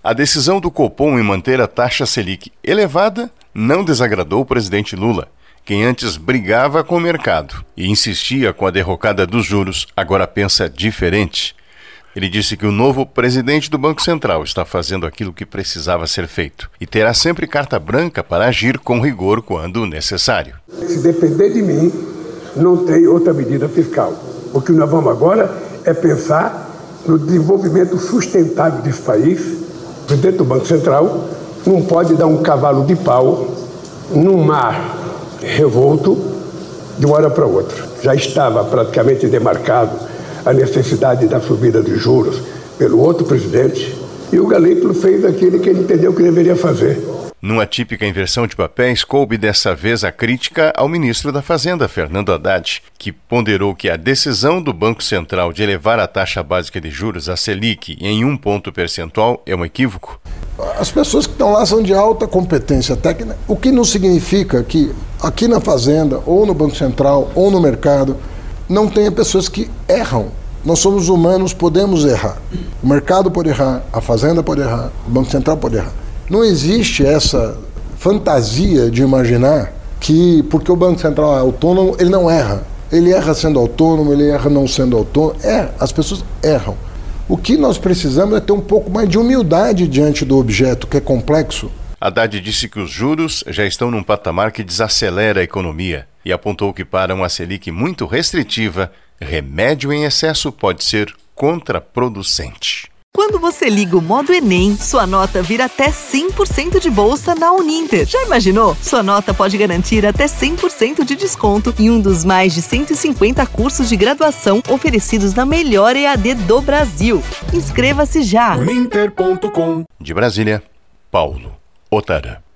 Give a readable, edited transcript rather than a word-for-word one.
A decisão do Copom em manter a taxa Selic elevada não desagradou o presidente Lula, quem antes brigava com o mercado e insistia com a derrocada dos juros, agora pensa diferente. Ele disse que o novo presidente do Banco Central está fazendo aquilo que precisava ser feito e terá sempre carta branca para agir com rigor quando necessário. Se depender de mim, não tem outra medida fiscal. O que nós vamos agora é pensar no desenvolvimento sustentável desse país. O presidente do Banco Central não pode dar um cavalo de pau num mar revolto de uma hora para outra. Já estava praticamente demarcado a necessidade da subida de juros pelo outro presidente, e o Galípolo fez aquilo que ele entendeu que deveria fazer. Numa típica inversão de papéis, coube dessa vez a crítica ao ministro da Fazenda, Fernando Haddad, que ponderou que a decisão do Banco Central de elevar a taxa básica de juros, a Selic, em 1 ponto percentual é um equívoco. As pessoas que estão lá são de alta competência técnica, o que não significa que aqui na Fazenda, ou no Banco Central, ou no mercado, não tenha pessoas que erram. Nós somos humanos, podemos errar. O mercado pode errar, a Fazenda pode errar, o Banco Central pode errar. Não existe essa fantasia de imaginar que, porque o Banco Central é autônomo, ele não erra. Ele erra sendo autônomo, ele erra não sendo autônomo. As pessoas erram. O que nós precisamos é ter um pouco mais de humildade diante do objeto, que é complexo. Haddad disse que os juros já estão num patamar que desacelera a economia e apontou que para uma Selic muito restritiva, remédio em excesso pode ser contraproducente. Quando você liga o modo Enem, sua nota vira até 100% de bolsa na Uninter. Já imaginou? Sua nota pode garantir até 100% de desconto em um dos mais de 150 cursos de graduação oferecidos na melhor EAD do Brasil. Inscreva-se já! Uninter.com. De Brasília, Paulo Otara.